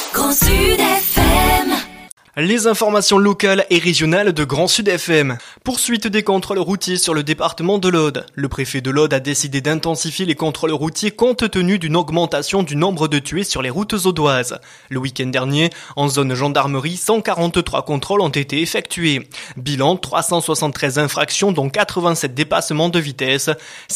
Grand Sud FM. Les informations locales et régionales de Grand Sud FM. Poursuite des contrôles routiers sur le département de l'Aude. Le préfet de l'Aude a décidé d'intensifier les contrôles routiers compte tenu d'une augmentation du nombre de tués sur les routes audoises. Le week-end dernier, en zone gendarmerie, 143 contrôles ont été effectués. Bilan, 373 infractions dont 87 dépassements de vitesse,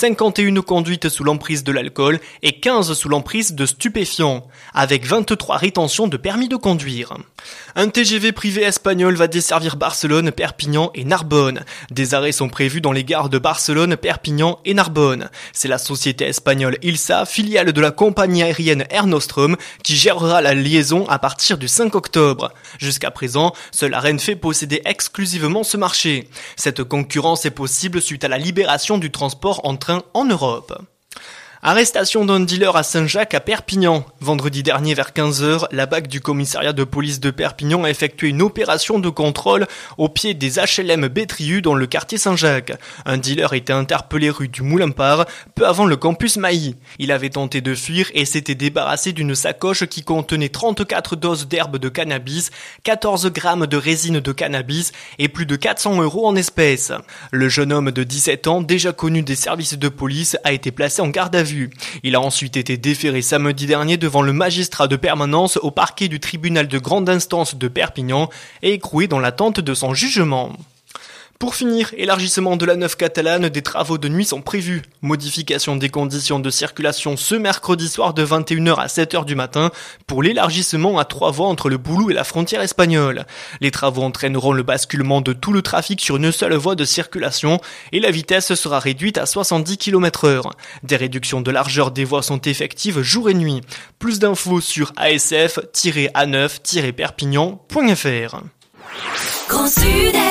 51 conduites sous l'emprise de l'alcool et 15 sous l'emprise de stupéfiants, avec 23 rétentions de permis de conduire. Un TGV privé espagnol va desservir Barcelone, Perpignan et Narbonne. Des arrêts sont prévus dans les gares de Barcelone, Perpignan et Narbonne. C'est la société espagnole Ilsa, filiale de la compagnie aérienne Air Nostrum, qui gérera la liaison à partir du 5 octobre. Jusqu'à présent, seule Renfe possédait exclusivement ce marché. Cette concurrence est possible suite à la libération du transport en train en Europe. Arrestation d'un dealer à Saint-Jacques à Perpignan. Vendredi dernier vers 15h, la BAC du commissariat de police de Perpignan a effectué une opération de contrôle au pied des HLM Bétriu dans le quartier Saint-Jacques. Un dealer était interpellé rue du Moulin-Par, peu avant le campus Mailly. Il avait tenté de fuir et s'était débarrassé d'une sacoche qui contenait 34 doses d'herbe de cannabis, 14 grammes de résine de cannabis et plus de 400 € en espèces. Le jeune homme de 17 ans, déjà connu des services de police, a été placé en garde à vue. Il a ensuite été déféré samedi dernier devant le magistrat de permanence au parquet du tribunal de grande instance de Perpignan et écroué dans l'attente de son jugement. Pour finir, élargissement de la 9 catalane, des travaux de nuit sont prévus. Modification des conditions de circulation ce mercredi soir de 21h à 7h du matin pour l'élargissement à 3 voies entre le Boulou et la frontière espagnole. Les travaux entraîneront le basculement de tout le trafic sur une seule voie de circulation et la vitesse sera réduite à 70 km/h. Des réductions de largeur des voies sont effectives jour et nuit. Plus d'infos sur asf-a9-perpignan.fr. Grand Sud